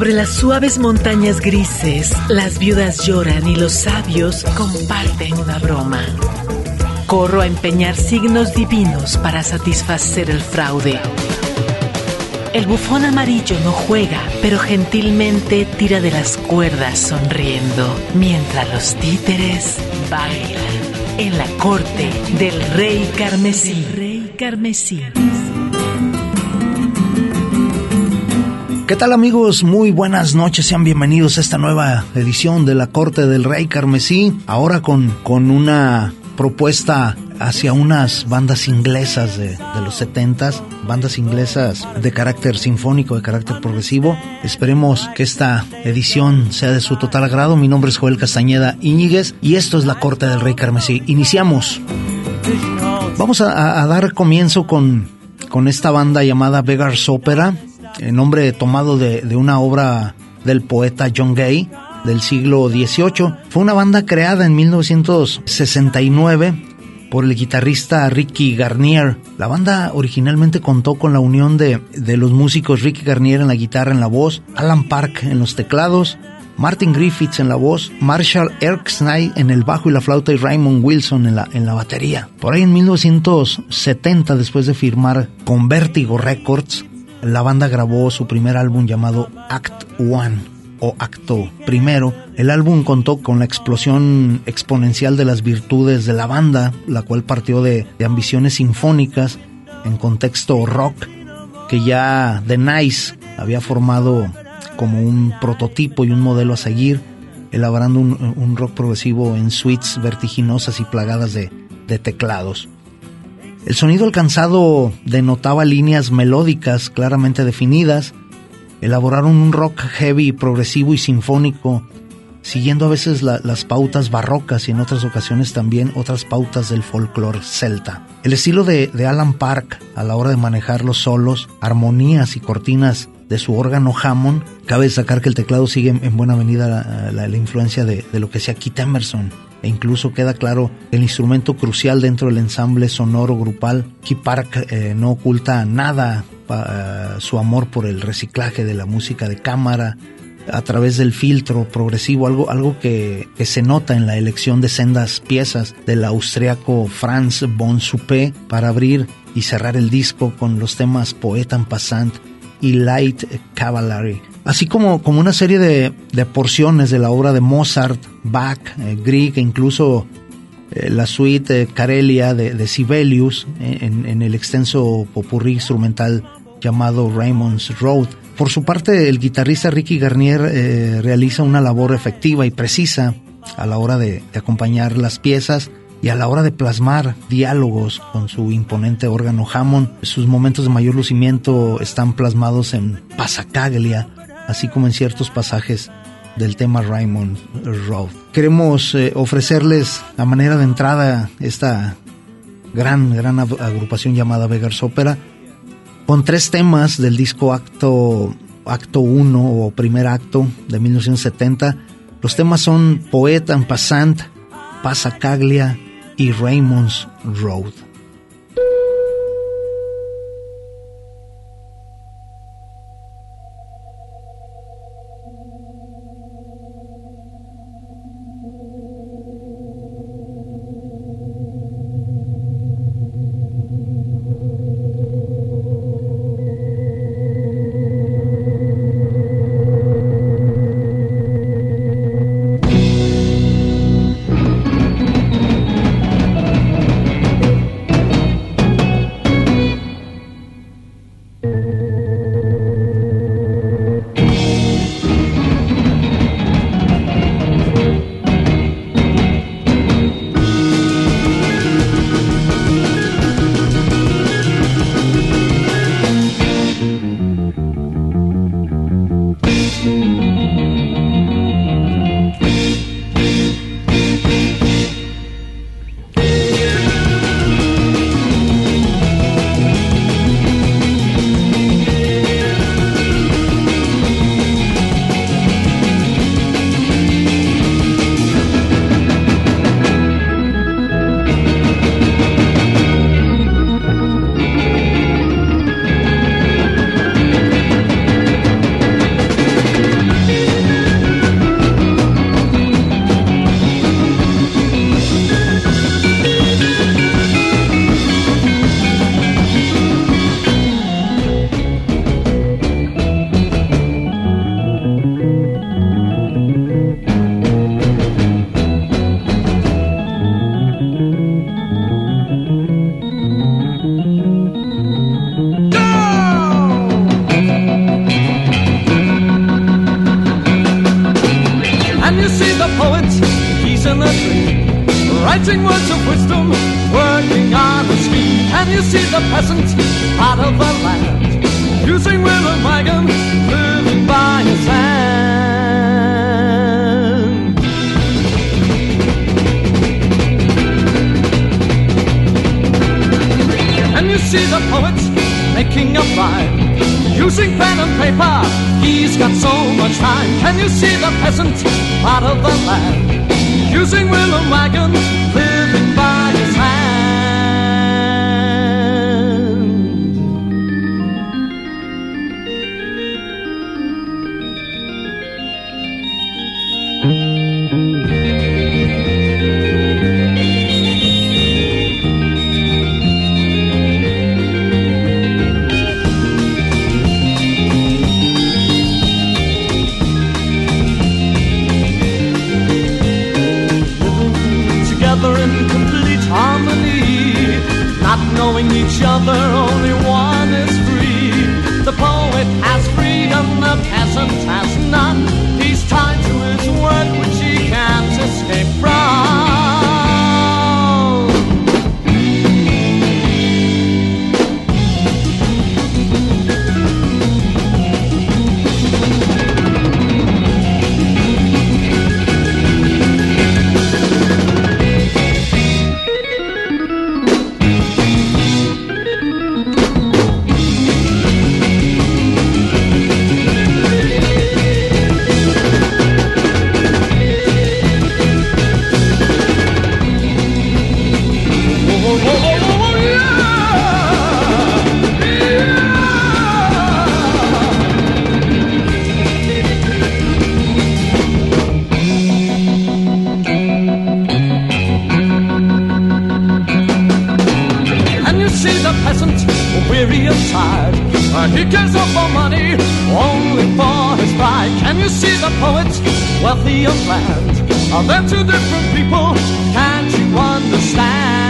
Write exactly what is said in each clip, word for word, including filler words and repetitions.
Sobre las suaves montañas grises, las viudas lloran y los sabios comparten una broma. Corro a empeñar signos divinos para satisfacer el fraude. El bufón amarillo no juega, pero gentilmente tira de las cuerdas sonriendo, mientras los títeres bailan en la corte del rey carmesí. Rey carmesí. ¿Qué tal, amigos? Muy buenas noches, sean bienvenidos a esta nueva edición de la Corte del Rey Carmesí, ahora con, con una propuesta hacia unas bandas inglesas de, de los setentas, bandas inglesas de carácter sinfónico, de carácter progresivo. Esperemos que esta edición sea de su total agrado. Mi nombre es Joel Castañeda Íñiguez y esto es la Corte del Rey Carmesí. Iniciamos. Vamos a, a dar comienzo con, con esta banda llamada Beggar's Opera, el nombre tomado de, de una obra del poeta John Gay del siglo dieciocho. Fue una banda creada en mil novecientos sesenta y nueve por el guitarrista Ricky Garnier. La banda originalmente contó con la unión de, de los músicos Ricky Garnier en la guitarra, en la voz, Alan Park en los teclados, Martin Griffiths en la voz, Marshall Erskine en el bajo y la flauta y Raymond Wilson en la, en la batería. Por ahí en mil novecientos setenta, después de firmar con Vertigo Records, la banda grabó su primer álbum llamado Act One o Acto Primero. El álbum contó con la explosión exponencial de las virtudes de la banda, la cual partió de, de ambiciones sinfónicas en contexto rock, que ya The Nice había formado como un prototipo y un modelo a seguir, elaborando un, un rock progresivo en suites vertiginosas y plagadas de, de teclados. El sonido alcanzado denotaba líneas melódicas claramente definidas. Elaboraron un rock heavy, progresivo y sinfónico, siguiendo a veces la, las pautas barrocas y en otras ocasiones también otras pautas del folclore celta. El estilo de, de Alan Park a la hora de manejar los solos, armonías y cortinas de su órgano Hammond. Cabe destacar que el teclado sigue en, en buena medida la, la, la influencia de, de lo que hacía Keith Emerson. E incluso queda claro el instrumento crucial dentro del ensamble sonoro grupal. Keith Park eh, no oculta nada uh, su amor por el reciclaje de la música de cámara a través del filtro progresivo, algo, algo que, que se nota en la elección de sendas piezas del austriaco Franz von Suppé para abrir y cerrar el disco con los temas Poeta en Passant y Light Cavalry, así como, como una serie de, de porciones de la obra de Mozart, Bach, eh, Grieg e incluso eh, la suite eh, Karelia de, de Sibelius eh, en, en el extenso popurrí instrumental llamado Raymond's Road. Por su parte, el guitarrista Ricky Garnier eh, realiza una labor efectiva y precisa a la hora de, de acompañar las piezas y a la hora de plasmar diálogos con su imponente órgano Hammond. Sus momentos de mayor lucimiento están plasmados en Passacaglia, así como en ciertos pasajes del tema Raymond Road. Queremos eh, ofrecerles a manera de entrada esta gran, gran agrupación llamada Beggar's Opera, con tres temas del disco Acto, Acto uno o Primer Acto de mil novecientos setenta. Los temas son Poeta en Passant, Passacaglia y Raymond's Road. writing words of wisdom, working on the street. Can you see the peasant out of the land, using wheel and wagon, living by his hand? Can you see the poet making a rhyme, using pen and paper? He's got so much time. Can you see the peasant out of the land, using wheel and wagon, living by his hand? In complete harmony, not knowing each other, only one is free. The poet has freedom, the peasant has none. He's tied to his work which he can't escape from. Weary and tired, uh, he cares not for money, only for his pride. Can you see the poet, wealthy and bland? Are there two different people? Can't you understand?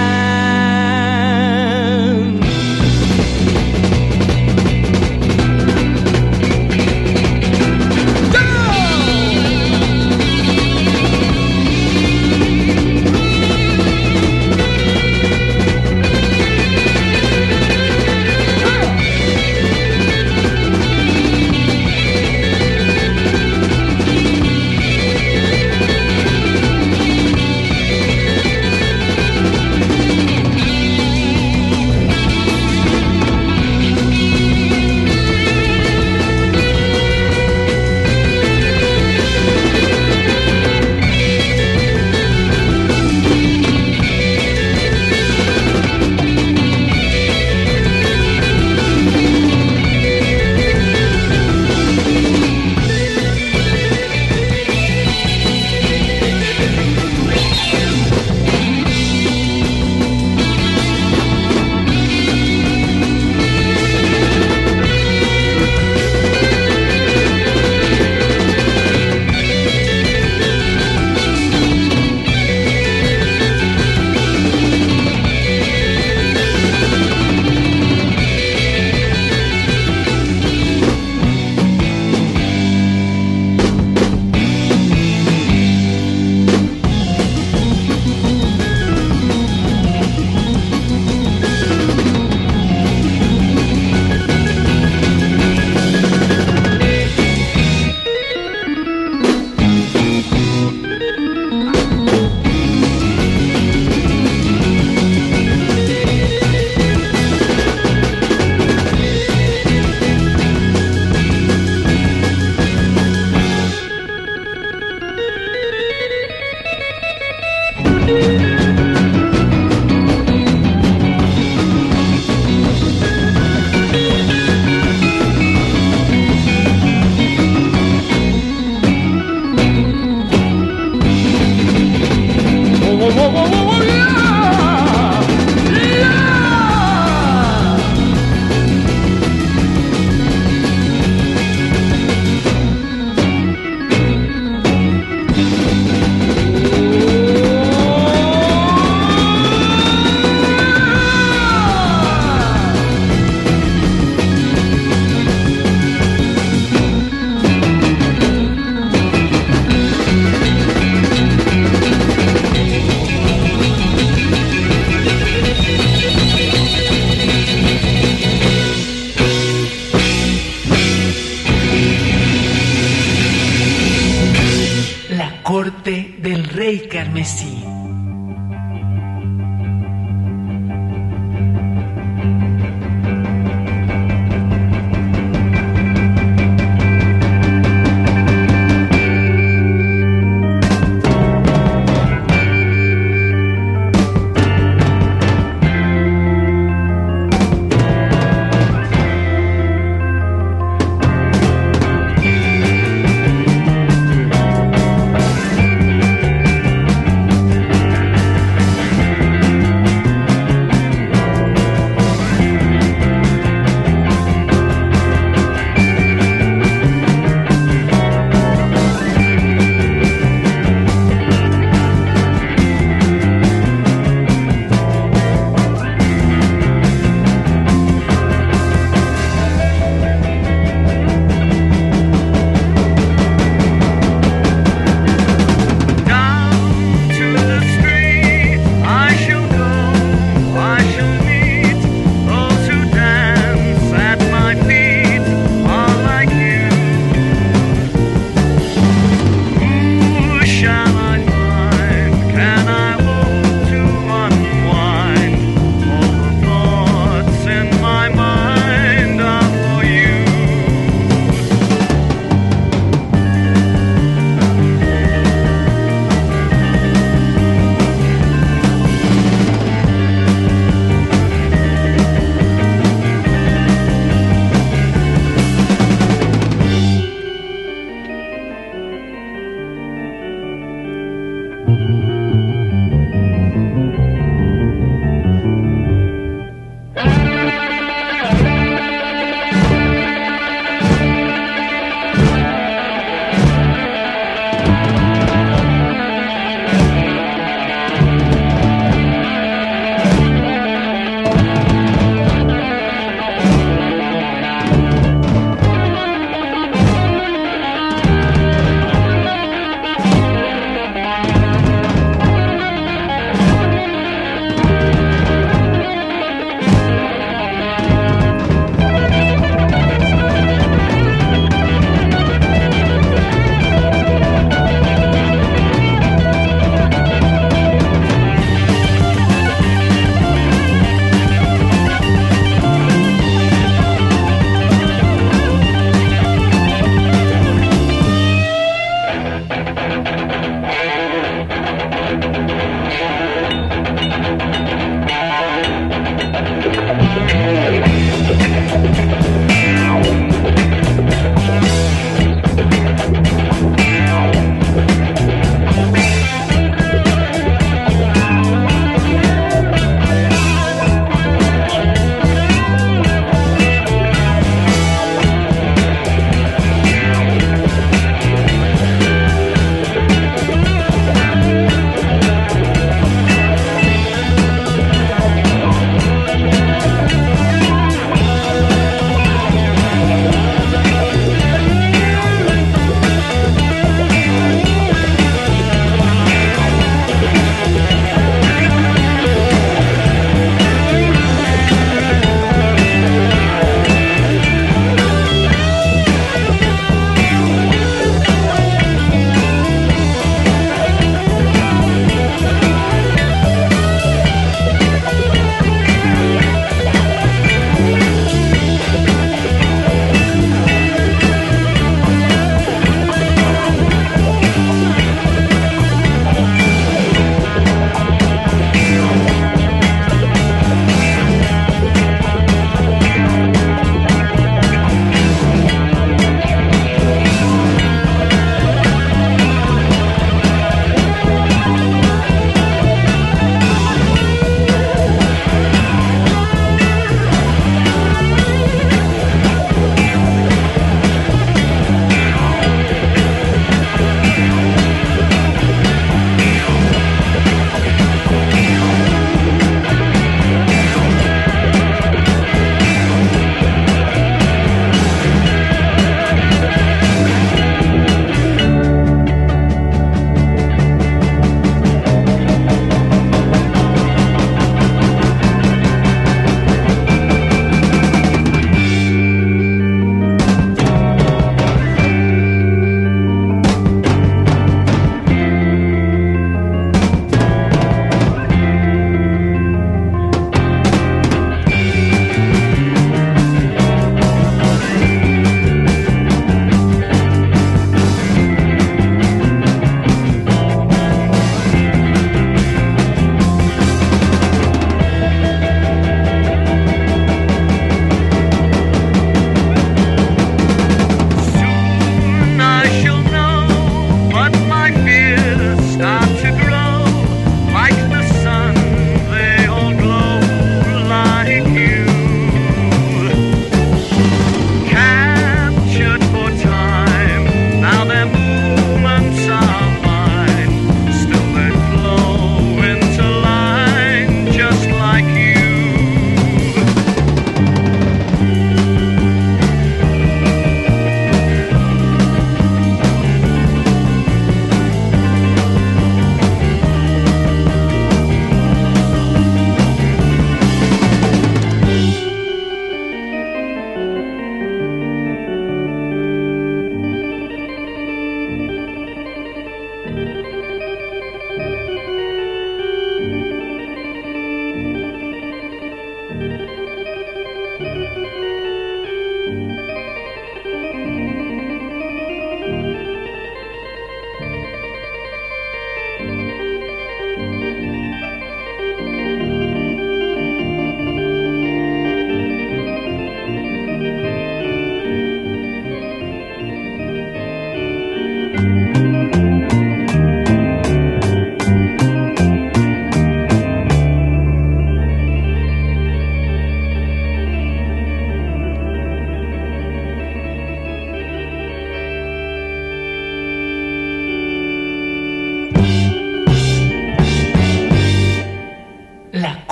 corte del rey carmesí.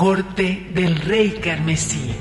corte del rey carmesí.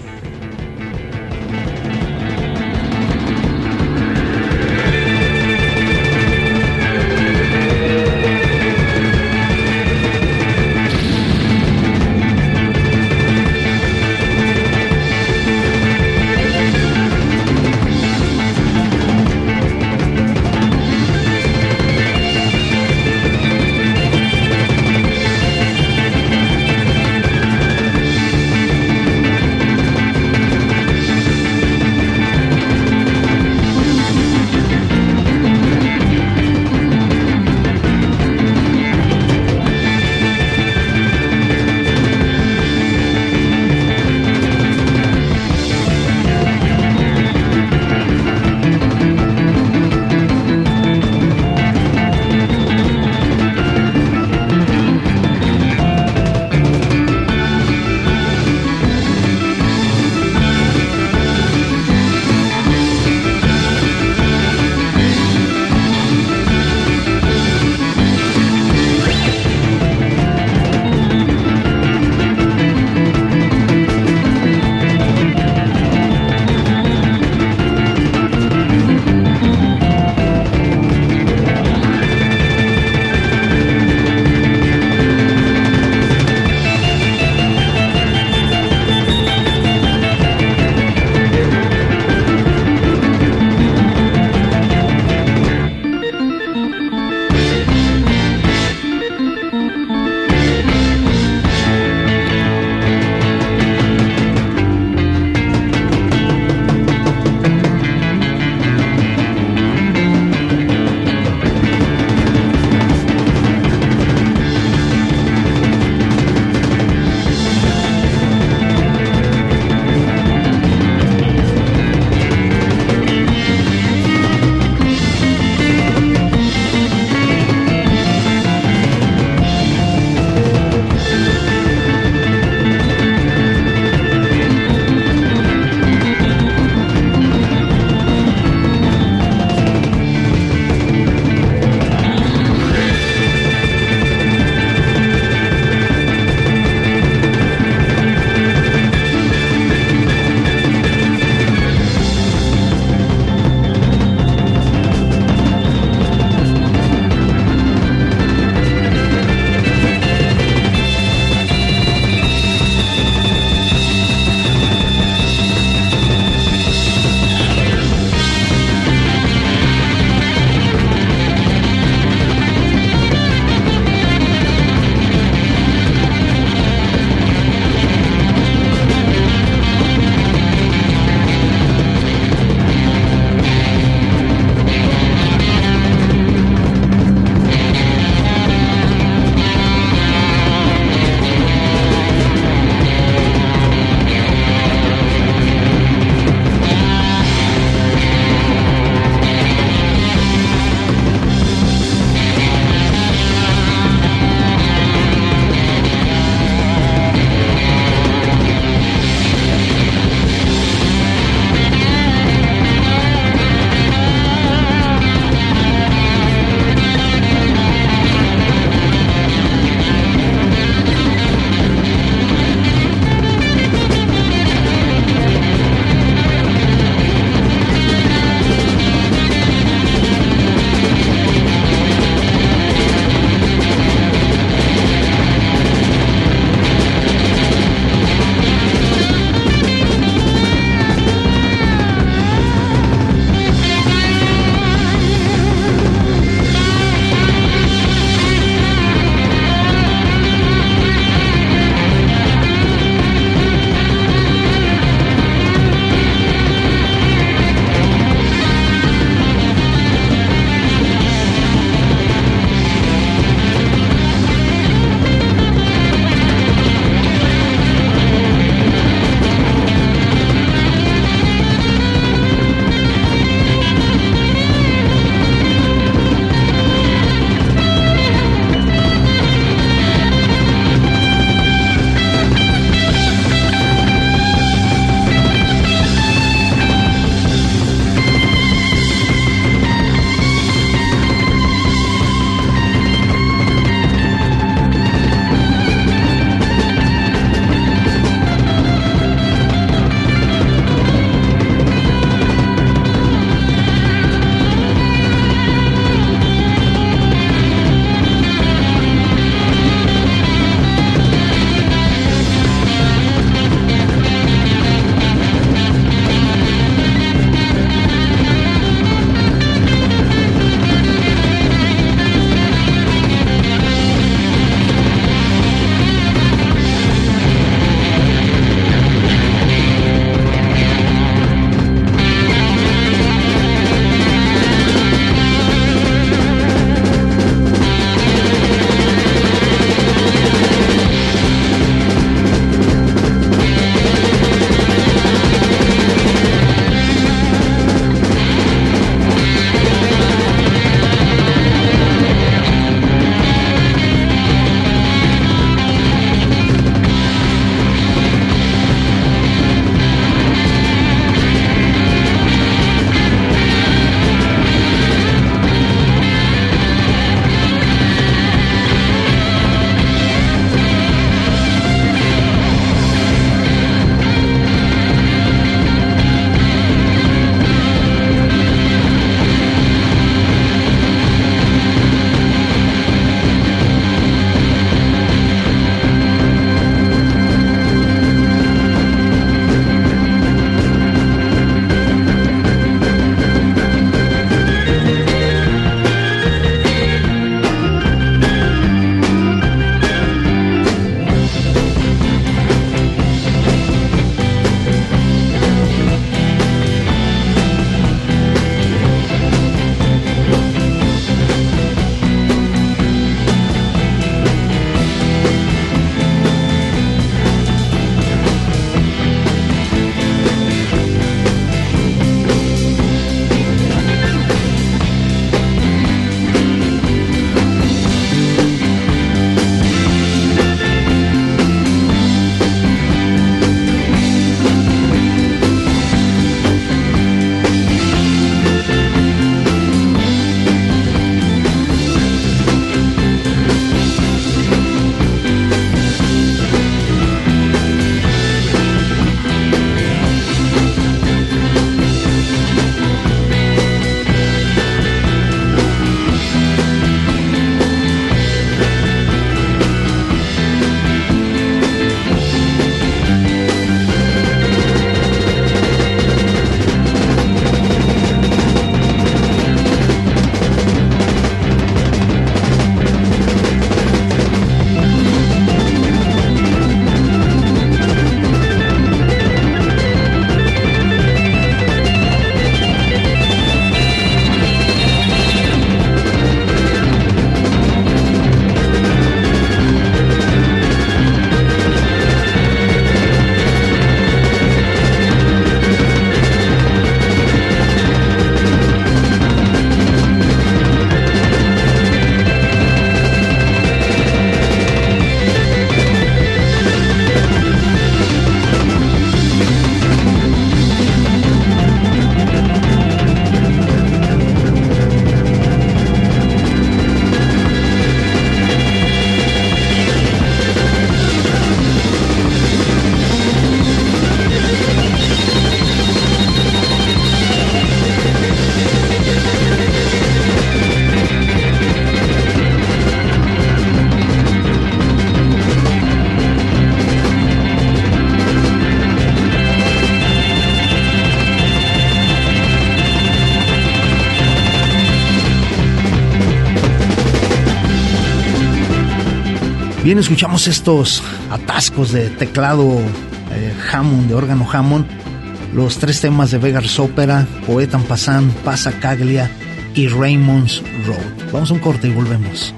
Bien, escuchamos estos atascos de teclado eh, Hammond, de órgano Hammond, los tres temas de Vegas Opera, Poeta en Passant, Passacaglia y Raymond's Road. Vamos a un corte y volvemos.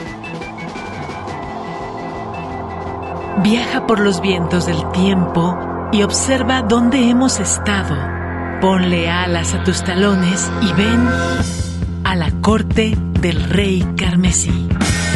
Viaja por los vientos del tiempo y observa dónde hemos estado. Ponle alas a tus talones y ven a la corte del rey carmesí.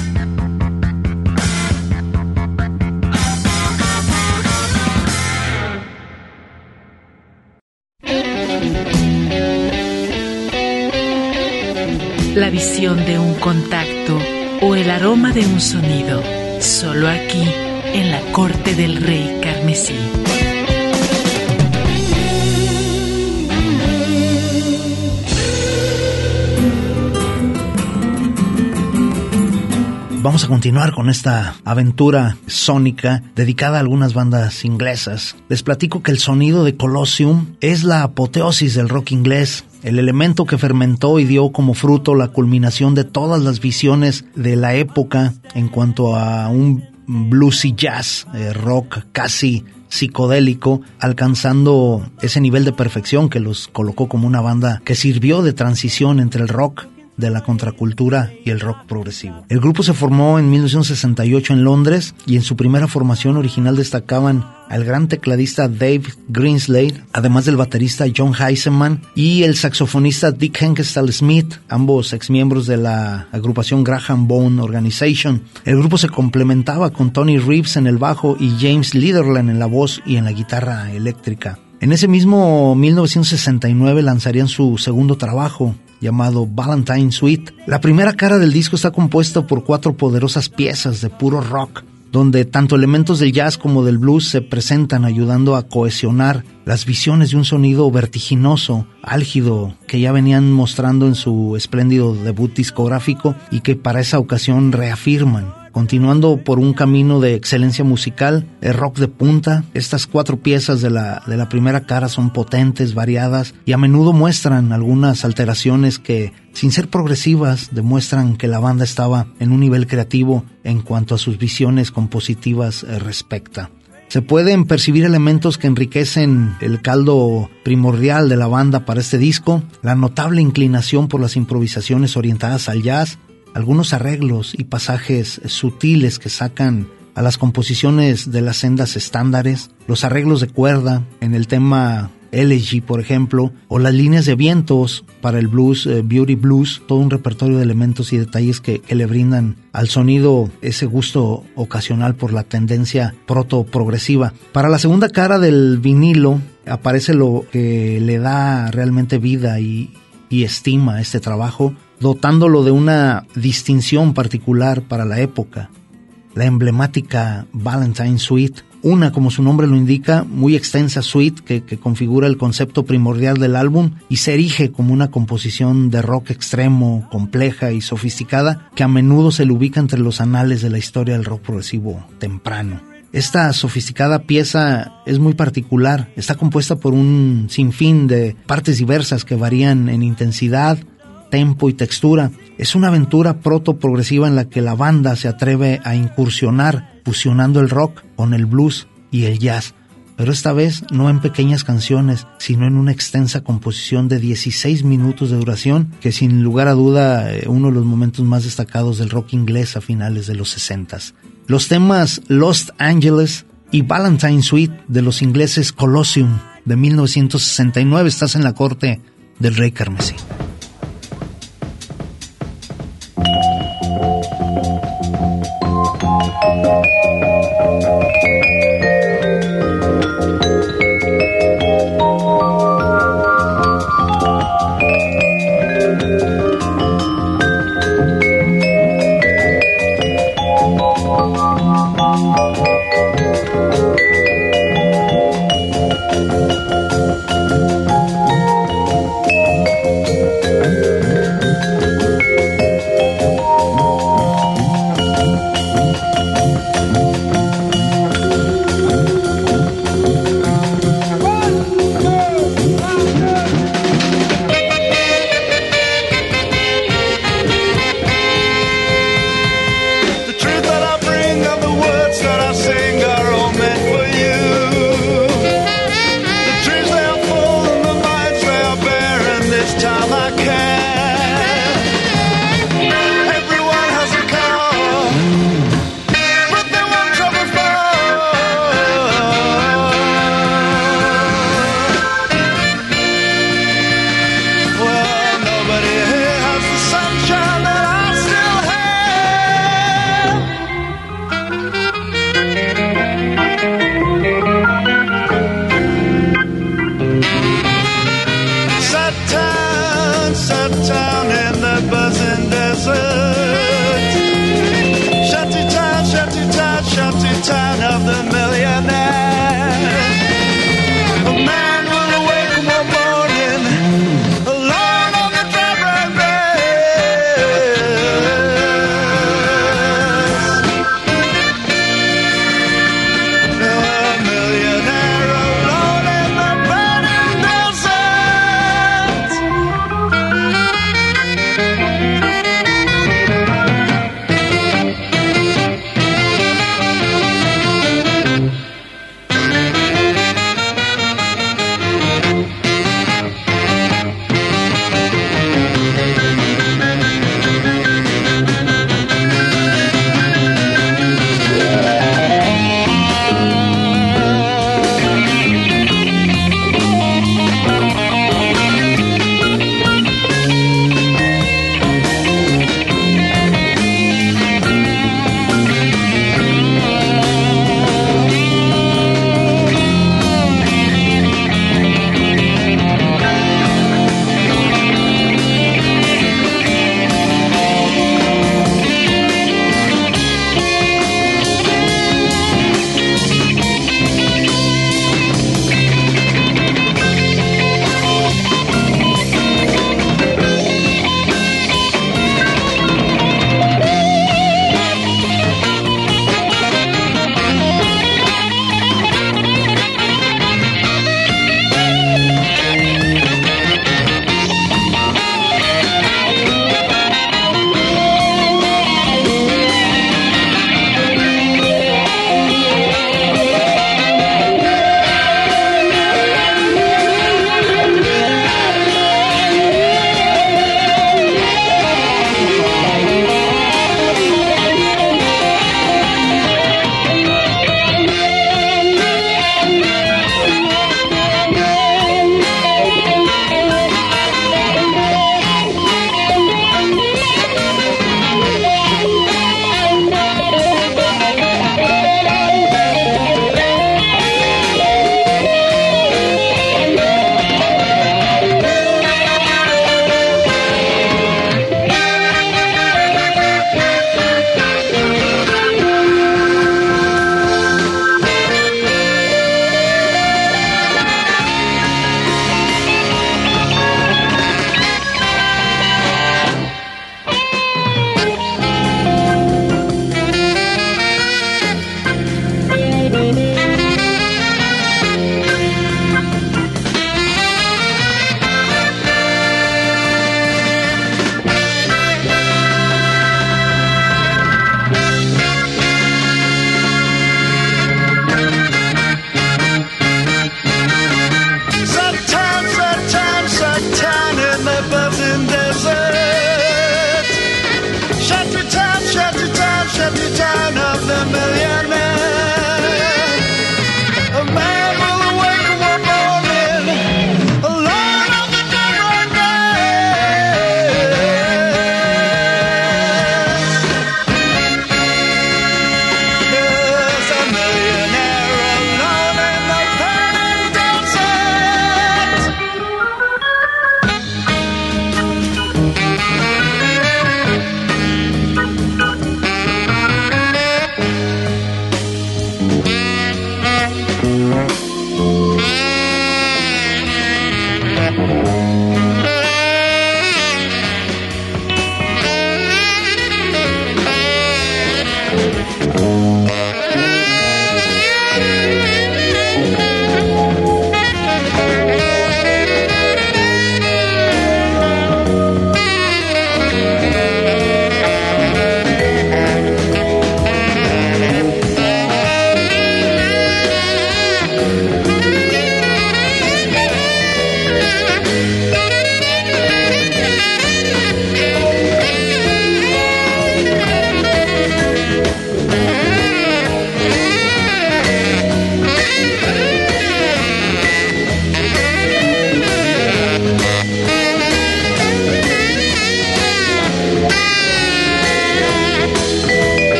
La visión de un contacto o el aroma de un sonido, solo aquí en la corte del rey carmesí. Vamos a continuar con esta aventura sónica dedicada a algunas bandas inglesas. Les platico que el sonido de Colosseum es la apoteosis del rock inglés, el elemento que fermentó y dio como fruto la culminación de todas las visiones de la época en cuanto a un bluesy jazz, eh, rock casi psicodélico, alcanzando ese nivel de perfección que los colocó como una banda que sirvió de transición entre el rock de la contracultura y el rock progresivo. El grupo se formó en mil novecientos sesenta y ocho en Londres y en su primera formación original destacaban al gran tecladista Dave Greenslade, además del baterista John Heiseman y el saxofonista Dick Henkestal Smith, ambos exmiembros de la agrupación Graham Bone Organization. El grupo se complementaba con Tony Reeves en el bajo y James Liederland en la voz y en la guitarra eléctrica. En ese mismo mil novecientos sesenta y nueve lanzarían su segundo trabajo, llamado Valentine Suite. La primera cara del disco está compuesta por cuatro poderosas piezas de puro rock, donde tanto elementos del jazz como del blues se presentan, ayudando a cohesionar las visiones de un sonido vertiginoso, álgido, que ya venían mostrando en su espléndido debut discográfico y que para esa ocasión reafirman. Continuando por un camino de excelencia musical, el rock de punta, estas cuatro piezas de la, de la primera cara son potentes, variadas y a menudo muestran algunas alteraciones que, sin ser progresivas, demuestran que la banda estaba en un nivel creativo en cuanto a sus visiones compositivas eh, respecta. Se pueden percibir elementos que enriquecen el caldo primordial de la banda para este disco, la notable inclinación por las improvisaciones orientadas al jazz, algunos arreglos y pasajes sutiles que sacan a las composiciones de las sendas estándares, los arreglos de cuerda en el tema Elegy, por ejemplo, o las líneas de vientos para el blues, eh, Beauty Blues, todo un repertorio de elementos y detalles que, que le brindan al sonido ese gusto ocasional por la tendencia proto-progresiva. Para la segunda cara del vinilo aparece lo que le da realmente vida y, y estima a este trabajo, dotándolo de una distinción particular para la época. La emblemática Valentine Suite, una, como su nombre lo indica, muy extensa suite que, que configura el concepto primordial del álbum y se erige como una composición de rock extremo, compleja y sofisticada que a menudo se le ubica entre los anales de la historia del rock progresivo temprano. Esta sofisticada pieza es muy particular, está compuesta por un sinfín de partes diversas que varían en intensidad, tempo y textura. Es una aventura proto-progresiva en la que la banda se atreve a incursionar fusionando el rock con el blues y el jazz, pero esta vez no en pequeñas canciones, sino en una extensa composición de dieciséis minutos de duración, que sin lugar a duda eh, uno de los momentos más destacados del rock inglés a finales de los sesentas. Los temas Lost Angeles y Valentine Suite de los ingleses Colosseum de mil novecientos sesenta y nueve. Estás en la corte del rey carmesí.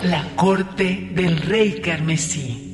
La corte del rey carmesí.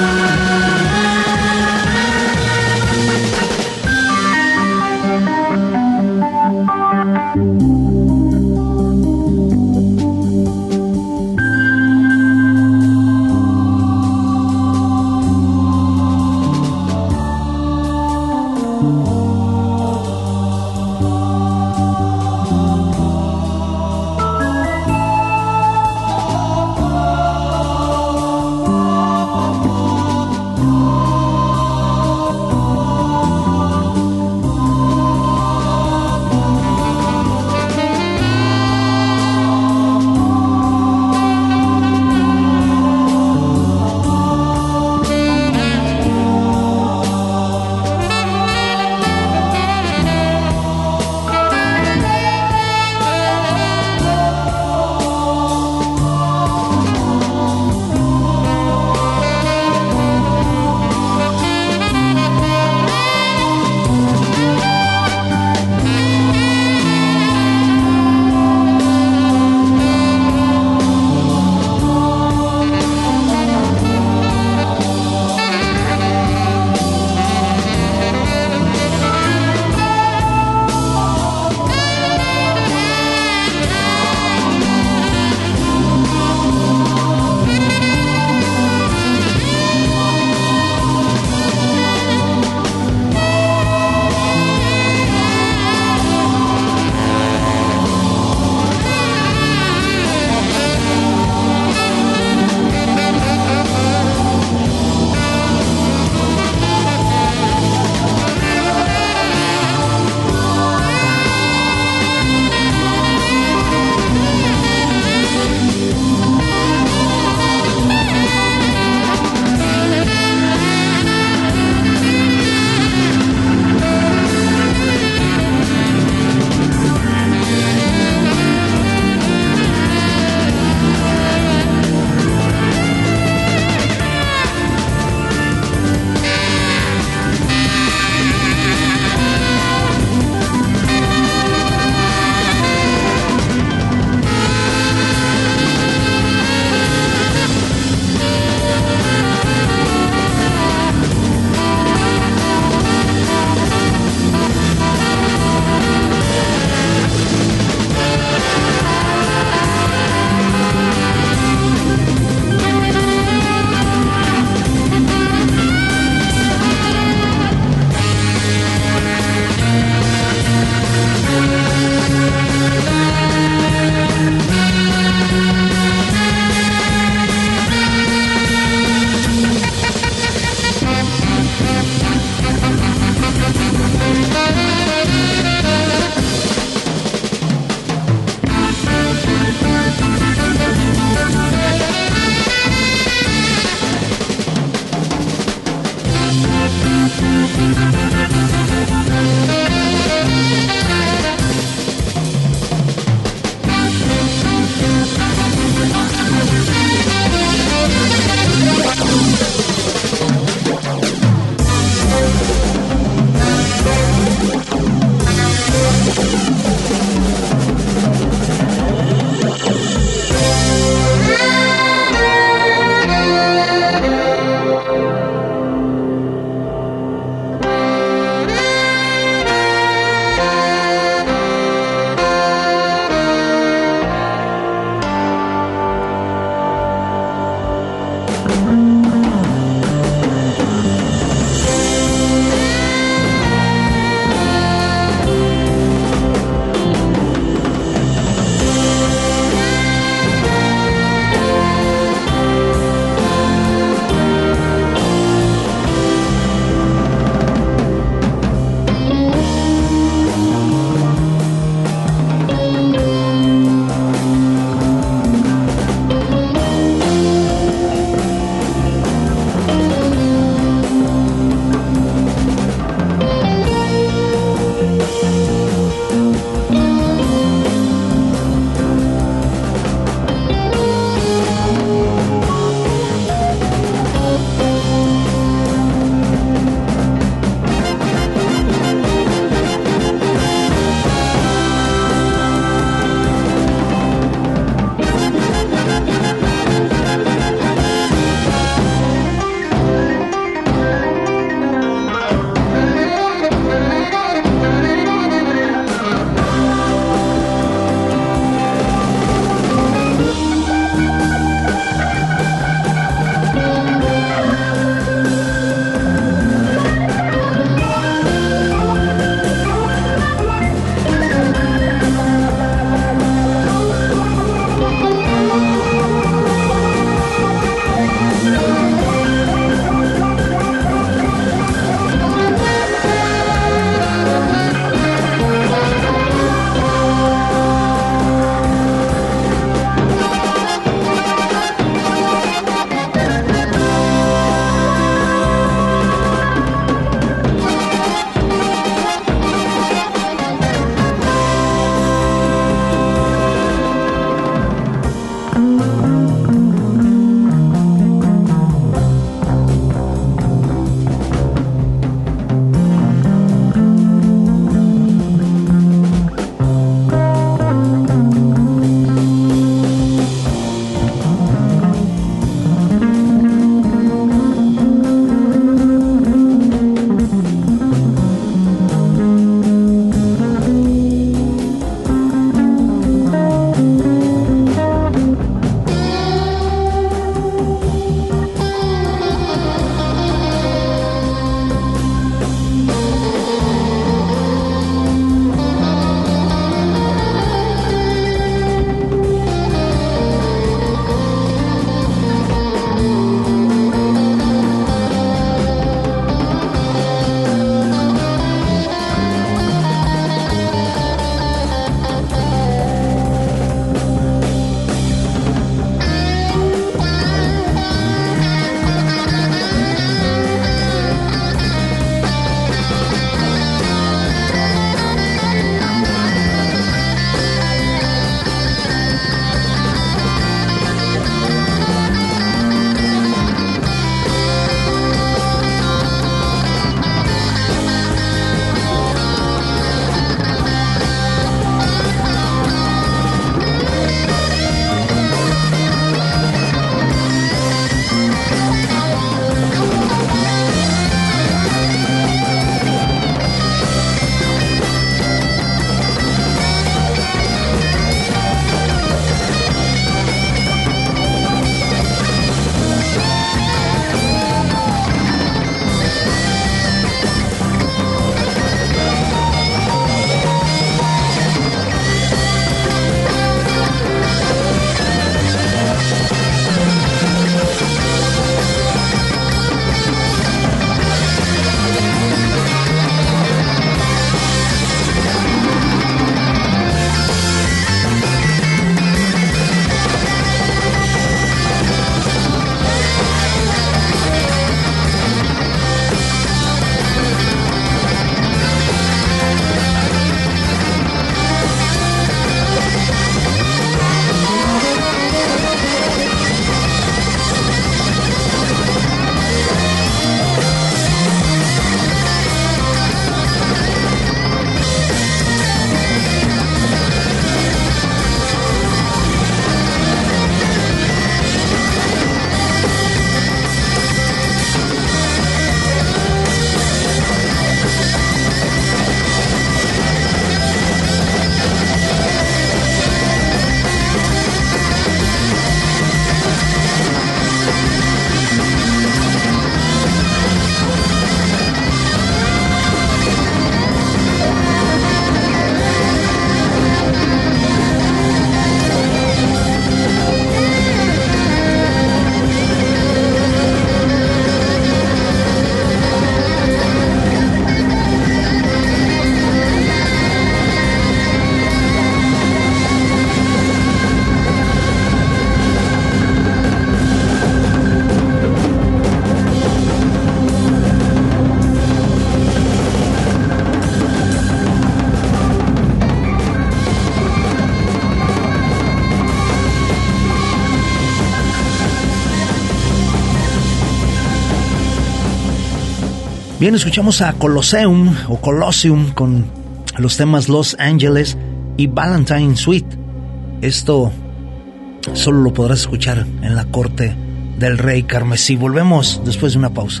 Bien, escuchamos a Colosseum o Colosseum con los temas Los Angeles y Valentine Suite. Esto solo lo podrás escuchar en la corte del Rey Carmesí. Volvemos después de una pausa.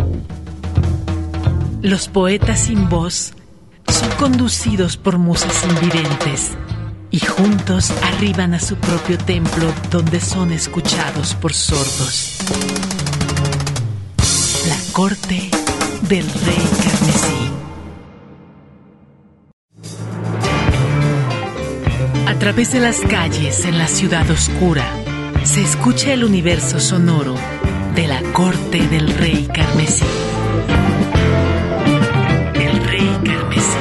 Los poetas sin voz son conducidos por musas invidentes y juntos arriban a su propio templo donde son escuchados por sordos. La corte del Rey Carmesí. A través de las calles en la ciudad oscura se escucha el universo sonoro de la corte del Rey Carmesí. El Rey Carmesí.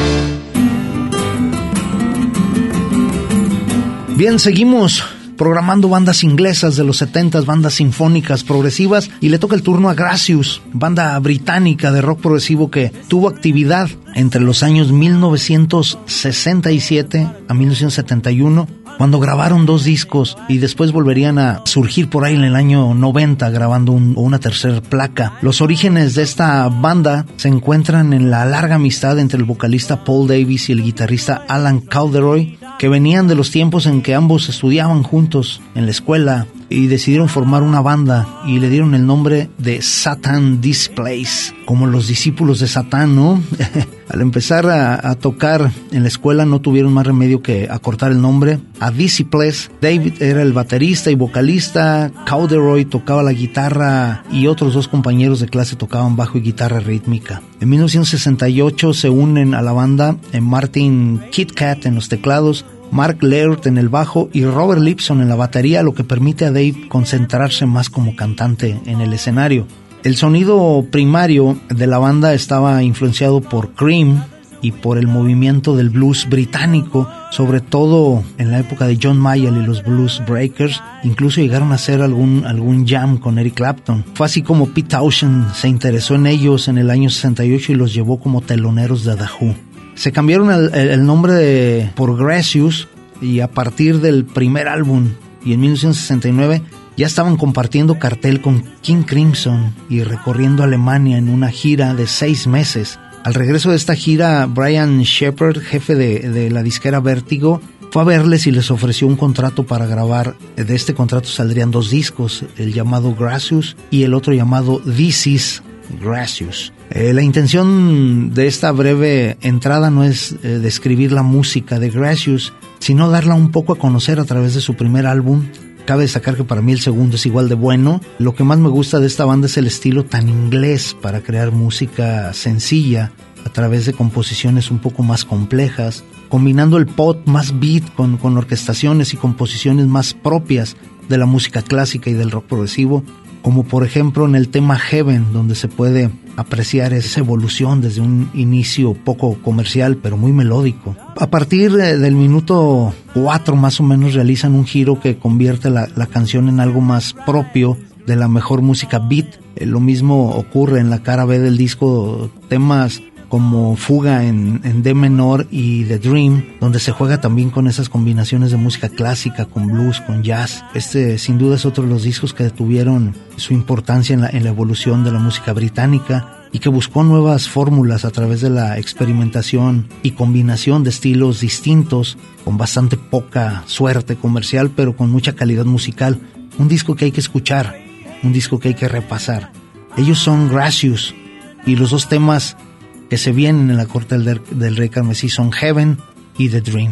Bien, seguimos programando bandas inglesas de los setentas, bandas sinfónicas progresivas, y le toca el turno a Gracious, banda británica de rock progresivo que tuvo actividad entre los años mil novecientos sesenta y siete a mil novecientos setenta y uno, cuando grabaron dos discos y después volverían a surgir por ahí en el año noventa grabando un, una tercera placa. Los orígenes de esta banda se encuentran en la larga amistad entre el vocalista Paul Davis y el guitarrista Alan Calderoy, que venían de los tiempos en que ambos estudiaban juntos en la escuela y decidieron formar una banda y le dieron el nombre de Satan Displays, como los discípulos de Satán, ¿no? Al empezar a, a tocar en la escuela no tuvieron más remedio que acortar el nombre a Disciples. David era el baterista y vocalista, Calderoy tocaba la guitarra y otros dos compañeros de clase tocaban bajo y guitarra rítmica. En mil novecientos sesenta y ocho se unen a la banda en Martin Kitcat en los teclados, Mark Laird en el bajo y Robert Lipson en la batería, lo que permite a Dave concentrarse más como cantante en el escenario. El sonido primario de la banda estaba influenciado por Cream y por el movimiento del blues británico, sobre todo en la época de John Mayall y los Blues Breakers. Incluso llegaron a hacer algún, algún jam con Eric Clapton. Fue así como Pete Townshend se interesó en ellos en el año sesenta y ocho y los llevó como teloneros de The Who. Se cambiaron el, el nombre de, por Gracious, y a partir del primer álbum y en mil novecientos sesenta y nueve ya estaban compartiendo cartel con King Crimson y recorriendo Alemania en una gira de seis meses. Al regreso de esta gira, Brian Shepherd, jefe de, de la disquera Vertigo, fue a verles y les ofreció un contrato para grabar. De este contrato saldrían dos discos, el llamado Gracious y el otro llamado This Is Gracious. Eh, la intención de esta breve entrada no es eh, describir la música de Gracious, sino darla un poco a conocer a través de su primer álbum. Cabe destacar que para mí el segundo es igual de bueno. Lo que más me gusta de esta banda es el estilo tan inglés para crear música sencilla a través de composiciones un poco más complejas, combinando el pop más beat con, con orquestaciones y composiciones más propias de la música clásica y del rock progresivo, como por ejemplo en el tema Heaven, donde se puede apreciar esa evolución desde un inicio poco comercial pero muy melódico. A partir del minuto cuatro más o menos realizan un giro que convierte la, la canción en algo más propio de la mejor música beat. Eh, lo mismo ocurre en la cara B del disco, temas como Fuga en, en D menor y The Dream, donde se juega también con esas combinaciones de música clásica, con blues, con jazz. Este sin duda es otro de los discos que tuvieron su importancia en la, en la evolución de la música británica y que buscó nuevas fórmulas a través de la experimentación y combinación de estilos distintos, con bastante poca suerte comercial, pero con mucha calidad musical. Un disco que hay que escuchar, un disco que hay que repasar. Ellos son Gracious, y los dos temas que se vienen en la corte del, del Rey Carmesí son Heaven y The Dream.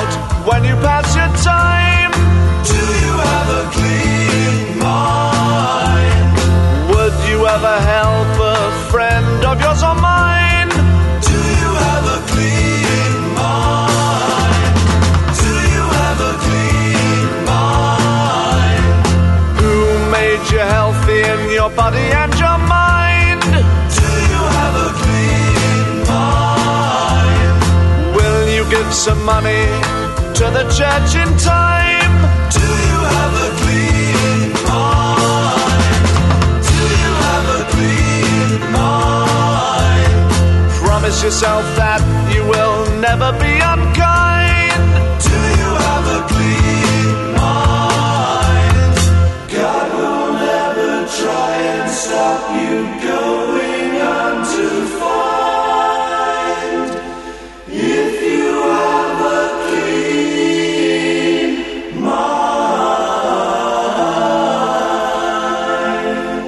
out when you pass your time? Do you have a clean mind? Would you ever help a friend of yours or mine? Do you have a clean mind? Do you have a clean mind? Who made you healthy in your body and your mind? Do you have a clean mind? Will you give some money to the church in time? Do you have a clean mind? Do you have a clean mind? Promise yourself that you will never be unkind. Do you have a clean mind? God will never try and stop you going on to find if you have a clean mind.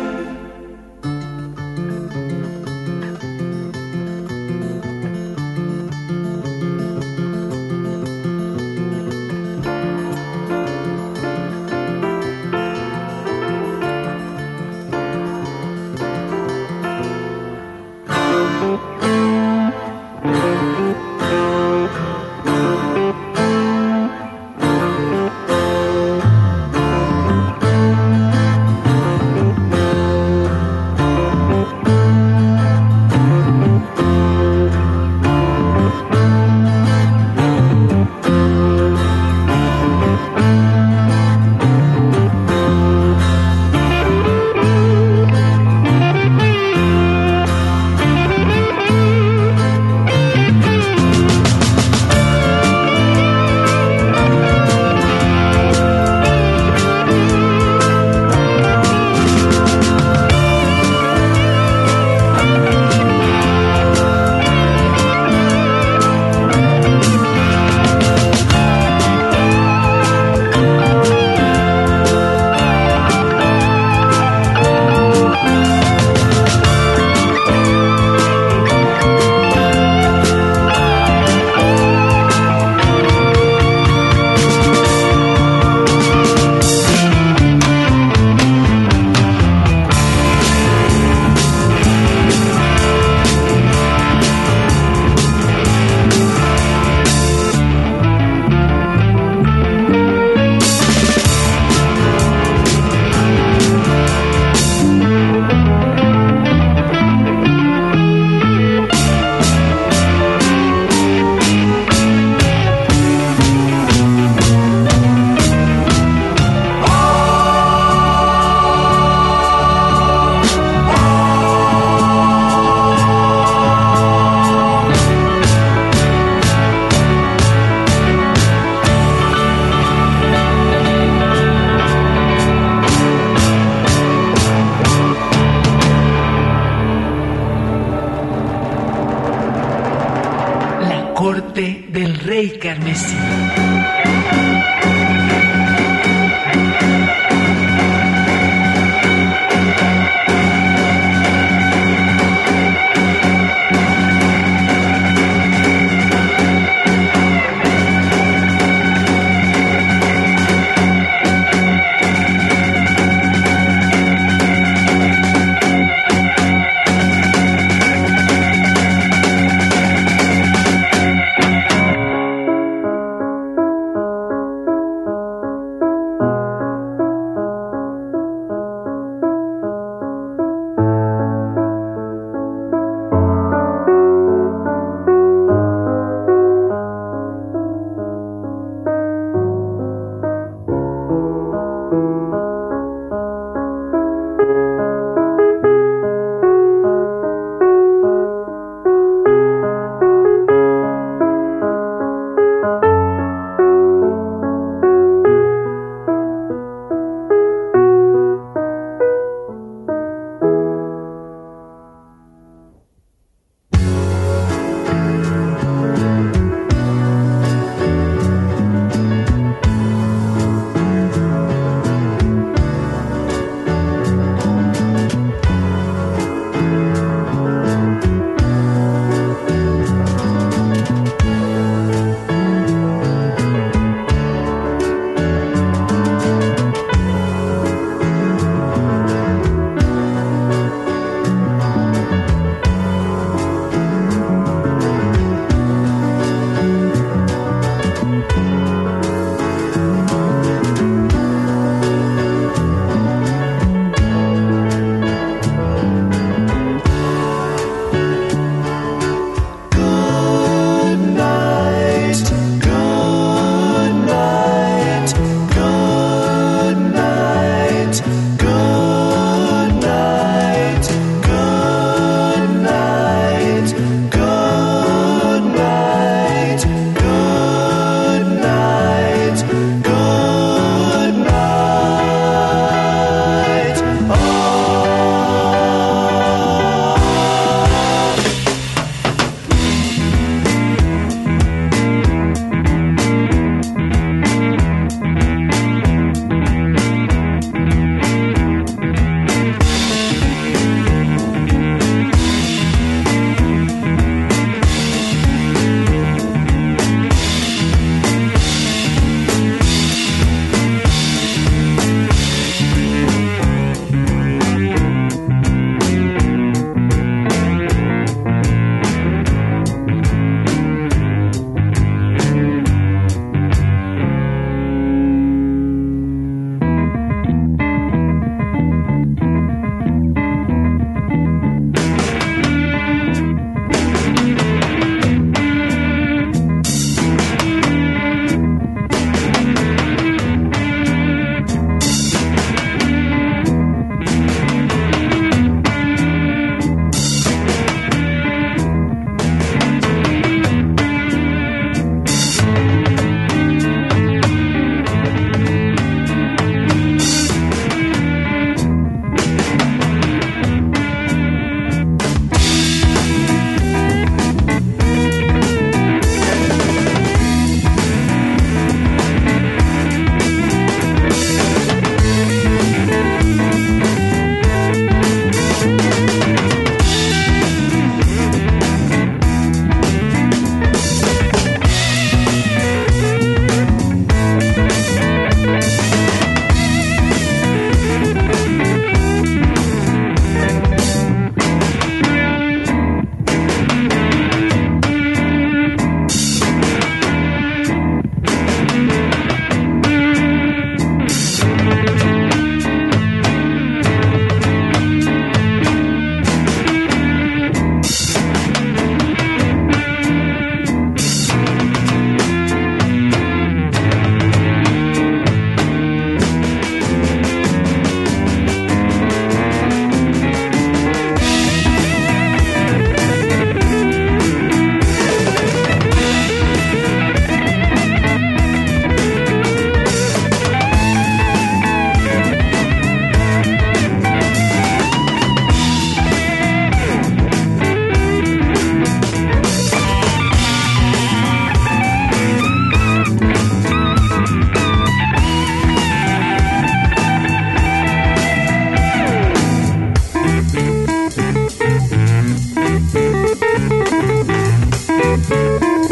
corte del rey carmesí.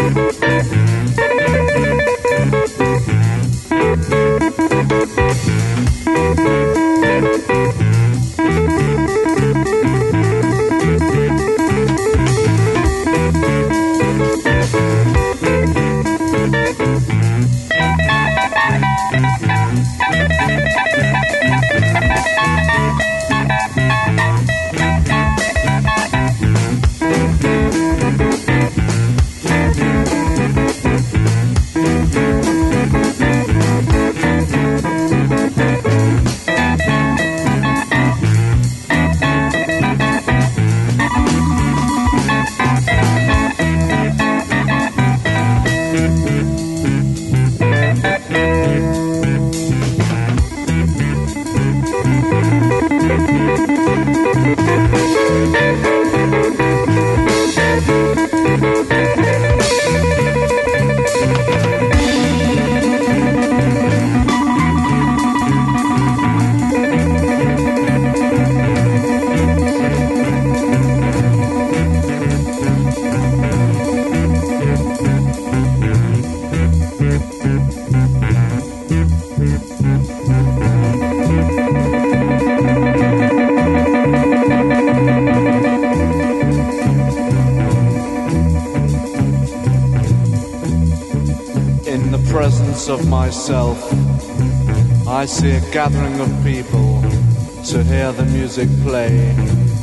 Of myself, I see a gathering of people to hear the music play.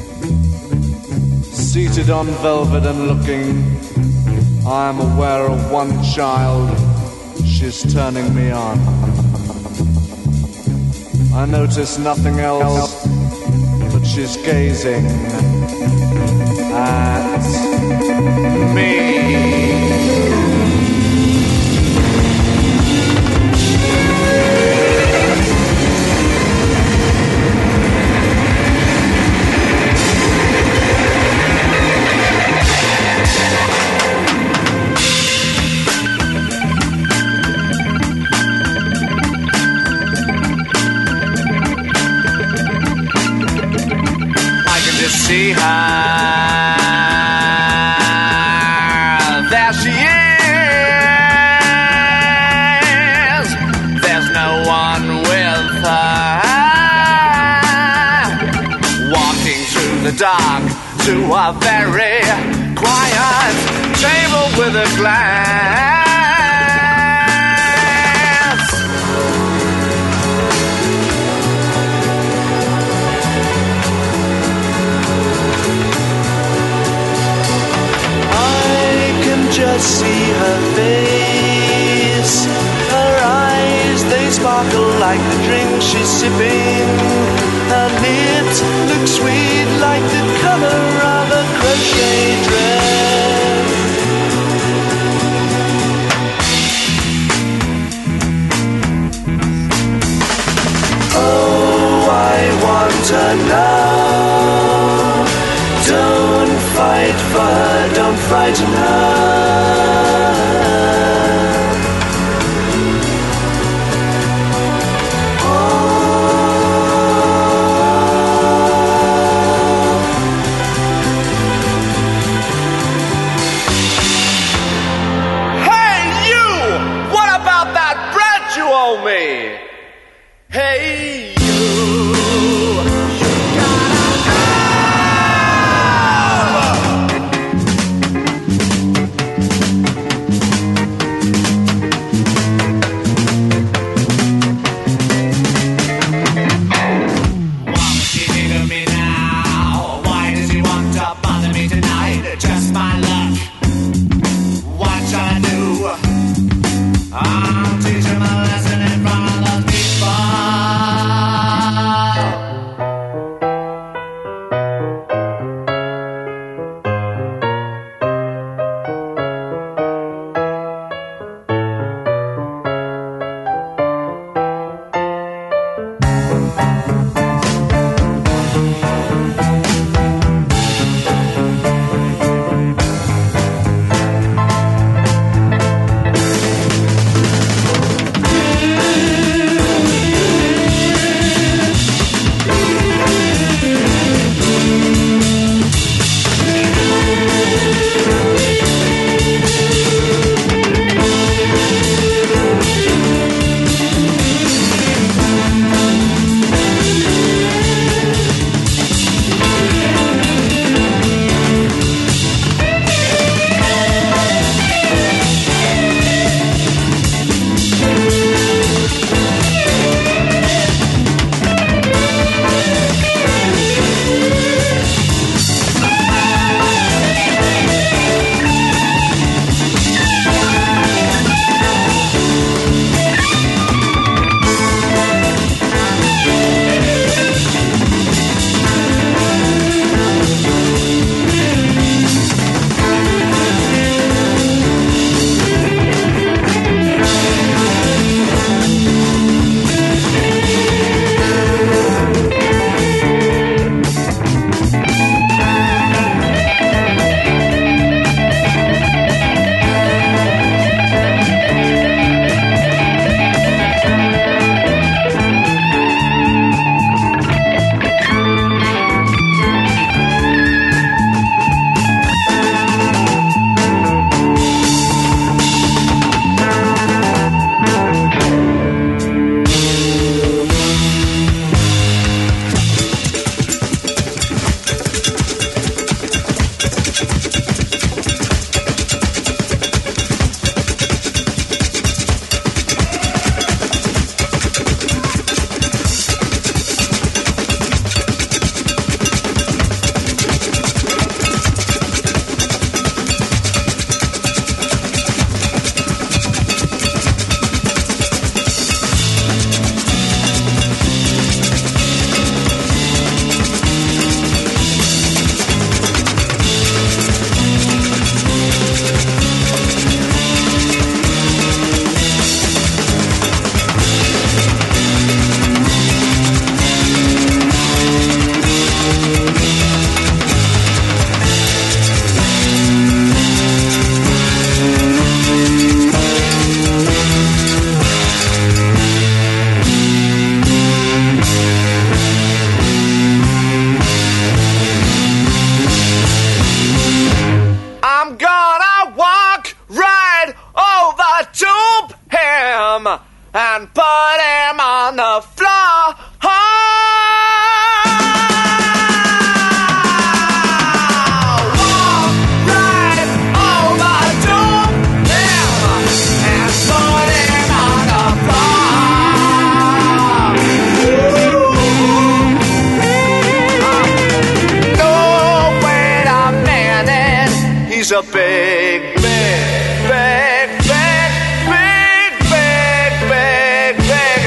Seated on velvet and looking, I am aware of one child. She's turning me on. I notice nothing else, but she's gazing at me. See her, there she is. There's no one with her. Walking through the dark to a very quiet table with a glass. Just see her face, her eyes, they sparkle like the drink she's sipping. Her lips look sweet like the color of a crochet dress. Oh, I want to know. Don't fight for her, don't frighten her. He's a big, big, big, big, big, big, big, big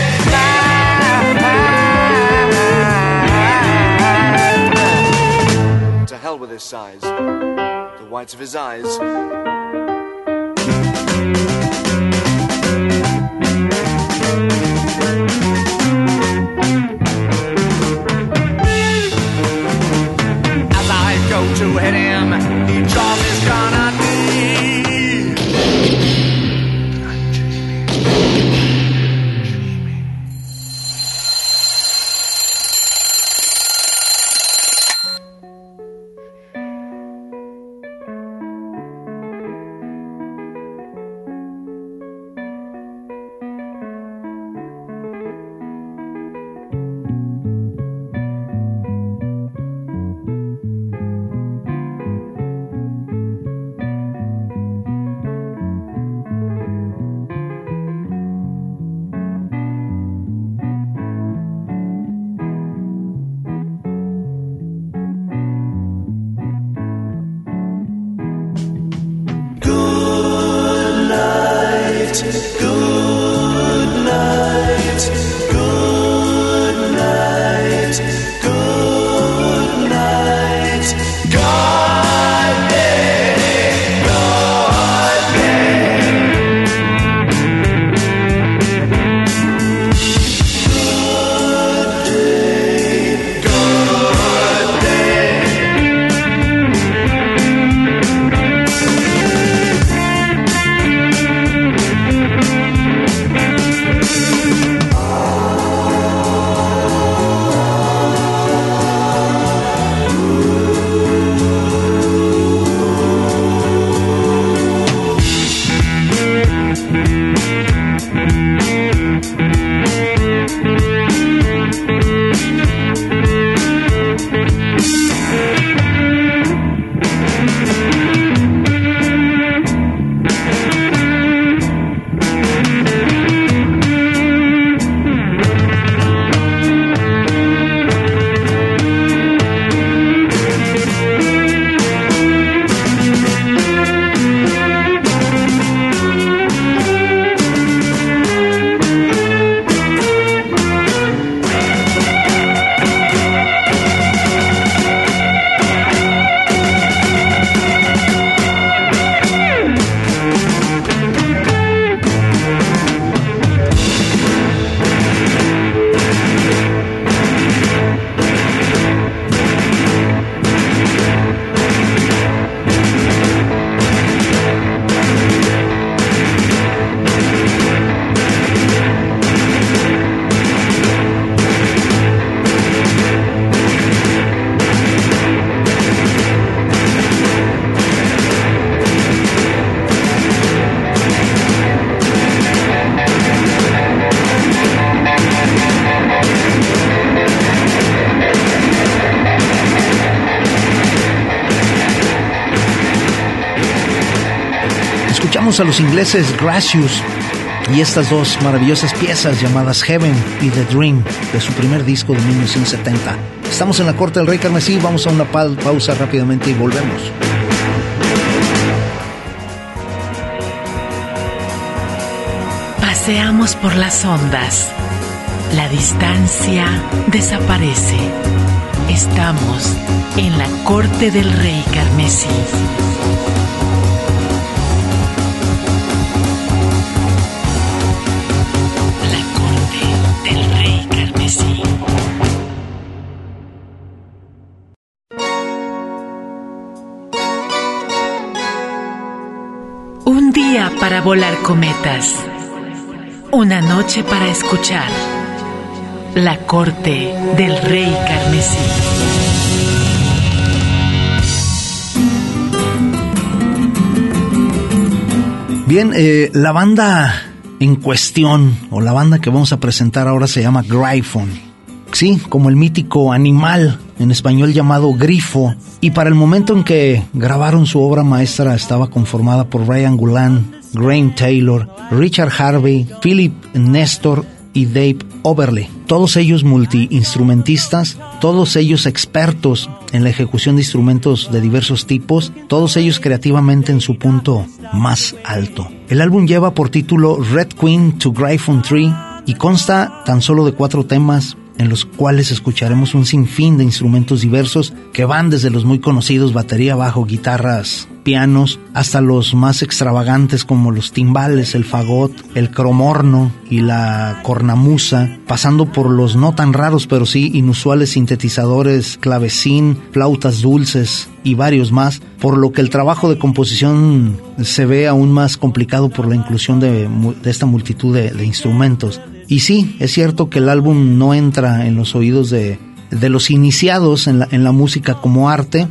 man. To hell with his size, the whites of his eyes. To hit him, each of his gonna need. I'm dreaming, dreaming. A los ingleses Gracious y estas dos maravillosas piezas llamadas Heaven y The Dream de su primer disco de mil novecientos setenta. Estamos en la corte del Rey Carmesí, vamos a una pa- pausa rápidamente y volvemos. Paseamos por las ondas, la distancia desaparece. Estamos en la corte del Rey Carmesí. Un día para volar cometas, una noche para escuchar la corte del Rey Carmesí. Bien, eh, la banda en cuestión, o la banda que vamos a presentar ahora, se llama Gryphon. Sí, como el mítico animal en español llamado grifo. Y para el momento en que grabaron su obra maestra estaba conformada por Ryan Gulan, Graham Taylor, Richard Harvey, Philip Nestor y Dave Overly, todos ellos multiinstrumentistas, todos ellos expertos en la ejecución de instrumentos de diversos tipos, todos ellos creativamente en su punto más alto. El álbum lleva por título Red Queen to Gryphon Tree y consta tan solo de cuatro temas, en los cuales escucharemos un sinfín de instrumentos diversos que van desde los muy conocidos batería, bajo, guitarras, pianos, hasta los más extravagantes como los timbales, el fagot, el cromorno y la cornamusa, pasando por los no tan raros pero sí inusuales sintetizadores, clavecín, flautas dulces y varios más, por lo que el trabajo de composición se ve aún más complicado por la inclusión de, de esta multitud de, de instrumentos. Y sí, es cierto que el álbum no entra en los oídos de, de los iniciados en la, en la música como arte,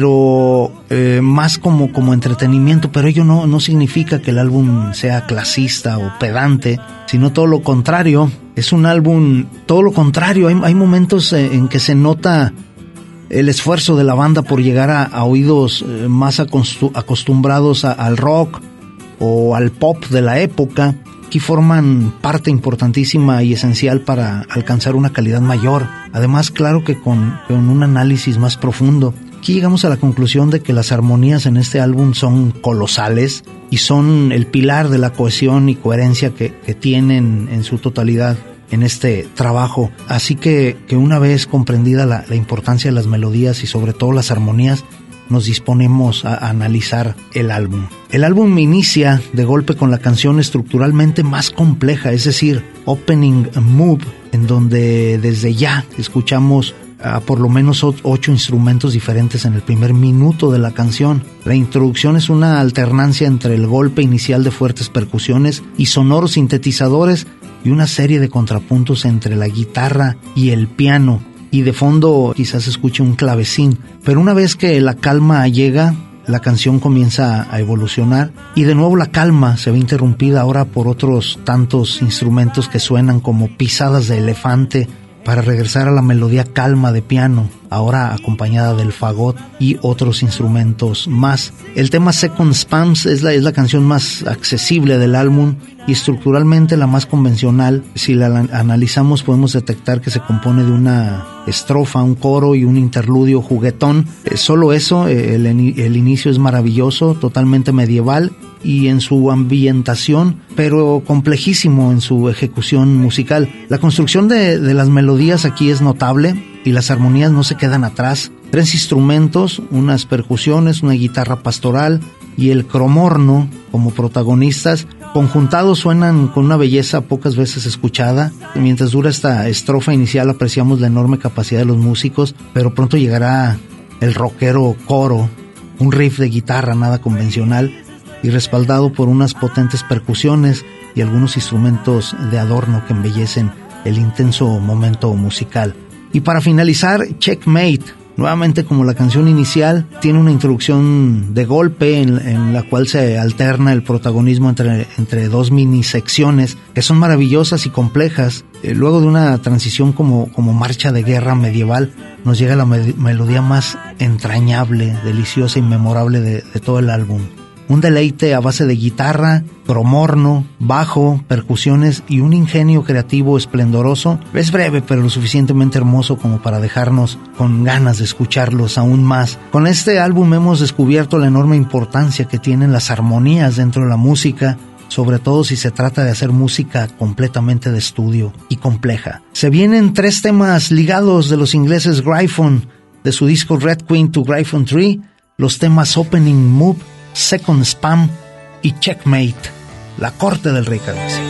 pero eh, más como, como entretenimiento, pero ello no, no significa que el álbum sea clasista o pedante, sino todo lo contrario. Es un álbum, todo lo contrario, hay, hay momentos en que se nota el esfuerzo de la banda por llegar a, a oídos más acostumbrados a, al rock o al pop de la época. Aquí forman parte importantísima y esencial para alcanzar una calidad mayor. Además, claro que con, con un análisis más profundo. Aquí llegamos a la conclusión de que las armonías en este álbum son colosales y son el pilar de la cohesión y coherencia que, que tienen en su totalidad en este trabajo. Así que, que una vez comprendida la, la importancia de las melodías y sobre todo las armonías, nos disponemos a analizar el álbum. El álbum inicia de golpe con la canción estructuralmente más compleja, es decir, Opening Move, en donde desde ya escuchamos a por lo menos ocho instrumentos diferentes en el primer minuto de la canción. La introducción es una alternancia entre el golpe inicial de fuertes percusiones y sonoros sintetizadores y una serie de contrapuntos entre la guitarra y el piano. Y de fondo quizás escuche un clavecín, pero una vez que la calma llega, la canción comienza a evolucionar y de nuevo la calma se ve interrumpida ahora por otros tantos instrumentos que suenan como pisadas de elefante para regresar a la melodía calma de piano, ahora acompañada del fagot y otros instrumentos más. El tema Second Spams es la, es la canción más accesible del álbum y estructuralmente la más convencional. Si la analizamos podemos detectar que se compone de una estrofa, un coro y un interludio juguetón. Eh, solo eso, eh, el, el inicio es maravilloso, totalmente medieval y en su ambientación, pero complejísimo en su ejecución musical. La construcción de, de las melodías aquí es notable y las armonías no se quedan atrás. Tres instrumentos, unas percusiones, una guitarra pastoral y el cromorno como protagonistas, conjuntados suenan con una belleza pocas veces escuchada. Mientras dura esta estrofa inicial apreciamos la enorme capacidad de los músicos, pero pronto llegará el rockero coro, un riff de guitarra nada convencional y respaldado por unas potentes percusiones y algunos instrumentos de adorno que embellecen el intenso momento musical. Y para finalizar, Checkmate, nuevamente como la canción inicial, tiene una introducción de golpe en, en la cual se alterna el protagonismo entre, entre dos mini secciones que son maravillosas y complejas. Eh, luego de una transición como, como marcha de guerra medieval, nos llega la me- melodía más entrañable, deliciosa y memorable de, de todo el álbum. Un deleite a base de guitarra, cromorno, bajo, percusiones y un ingenio creativo esplendoroso. Es breve pero lo suficientemente hermoso como para dejarnos con ganas de escucharlos aún más. Con este álbum hemos descubierto la enorme importancia que tienen las armonías dentro de la música, sobre todo si se trata de hacer música completamente de estudio y compleja. Se vienen tres temas ligados de los ingleses Gryphon, de su disco Red Queen to Gryphon Tree, los temas Opening Move, Second Spam y Checkmate, la corte del rey carmesí.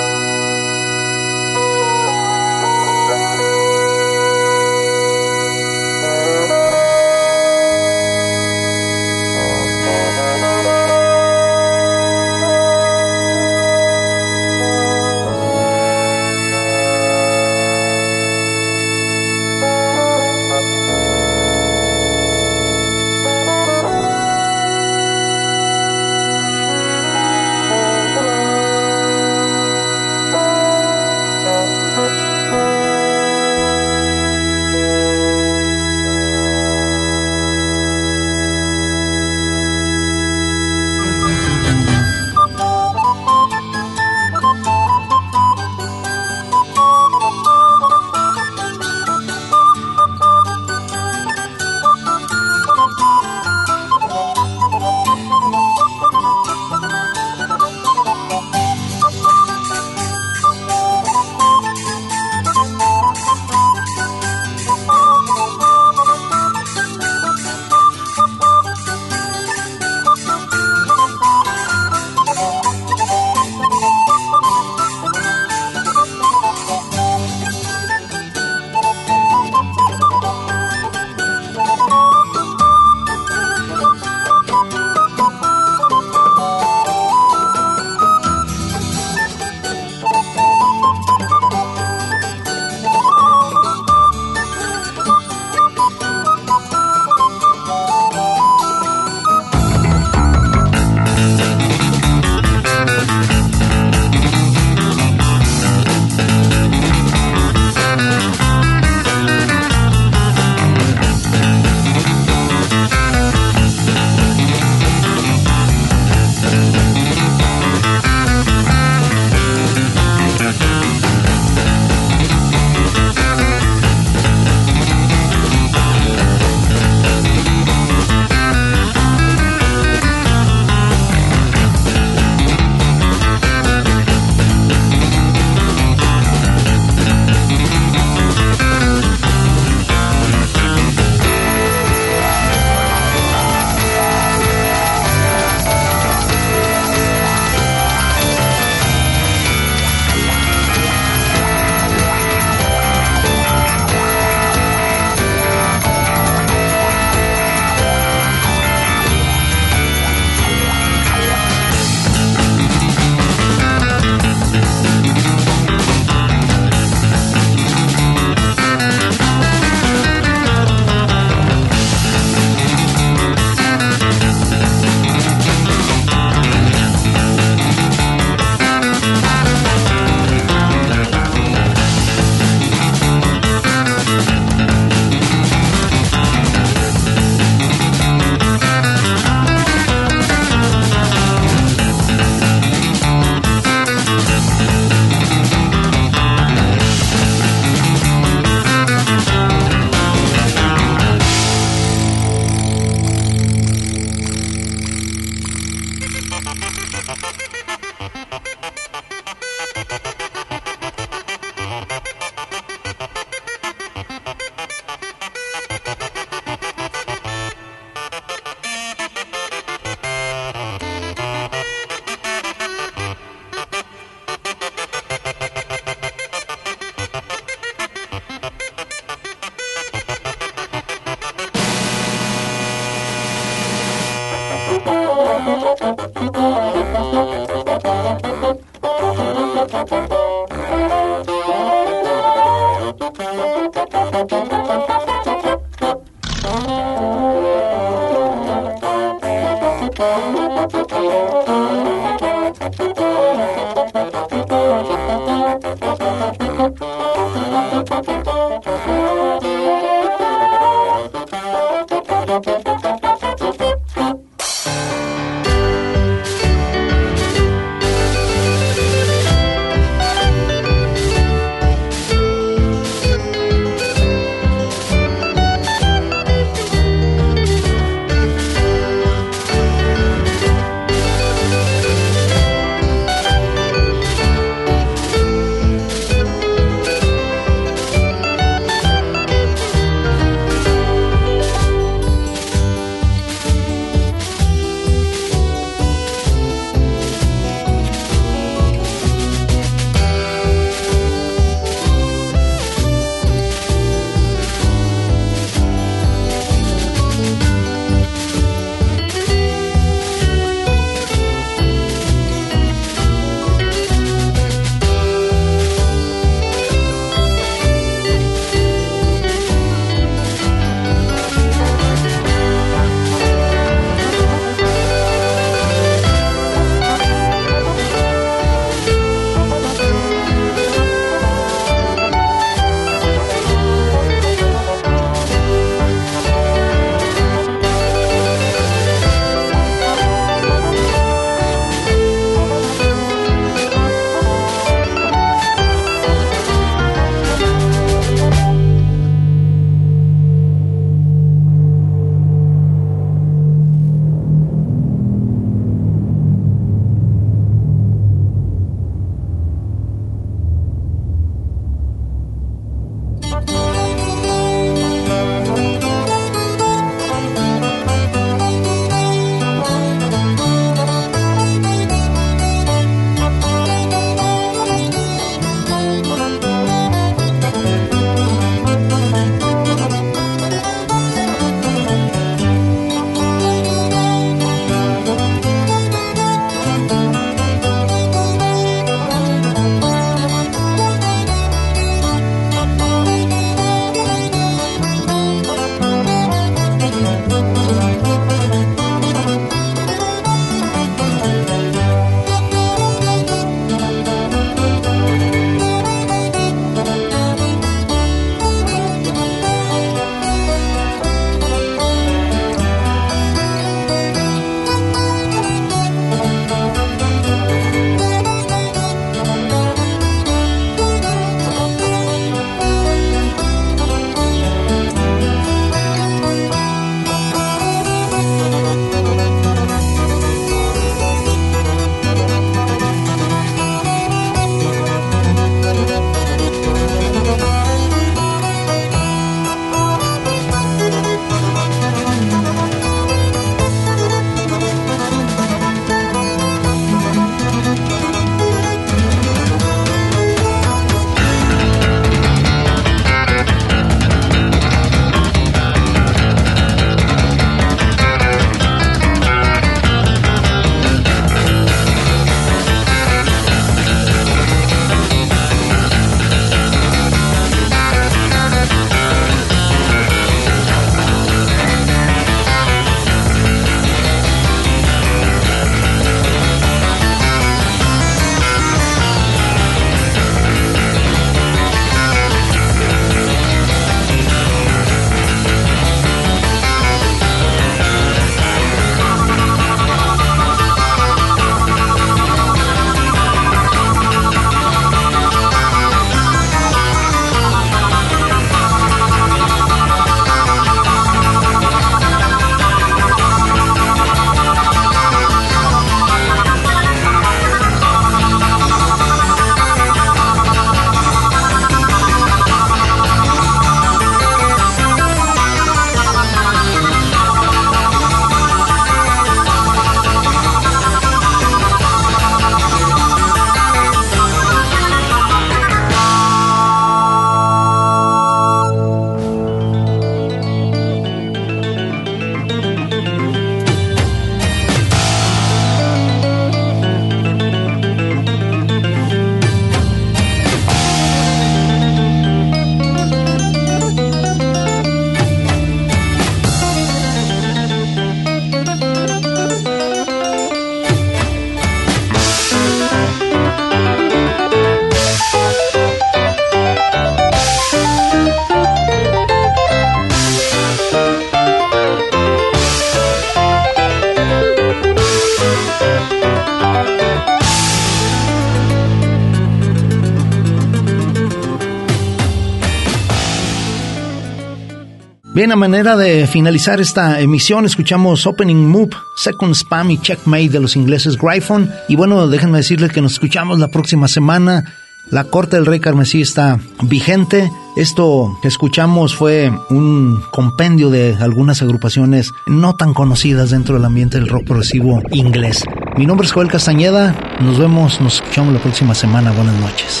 Bien, a manera de finalizar esta emisión, escuchamos Opening Move, Second Spam y Checkmate de los ingleses Gryphon. Y bueno, déjenme decirles que nos escuchamos la próxima semana. La corte del Rey Carmesí está vigente. Esto que escuchamos fue un compendio de algunas agrupaciones no tan conocidas dentro del ambiente del rock progresivo inglés. Mi nombre es Joel Castañeda. Nos vemos, nos escuchamos la próxima semana. Buenas noches.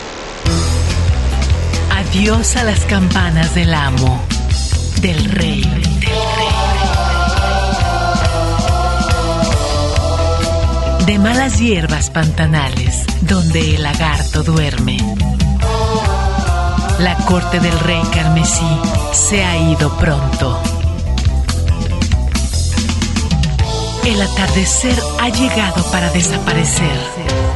Adiós a las campanas del amo, del rey, del rey. De malas hierbas pantanales, donde el lagarto duerme. La corte del Rey Carmesí se ha ido pronto. El atardecer ha llegado para desaparecer.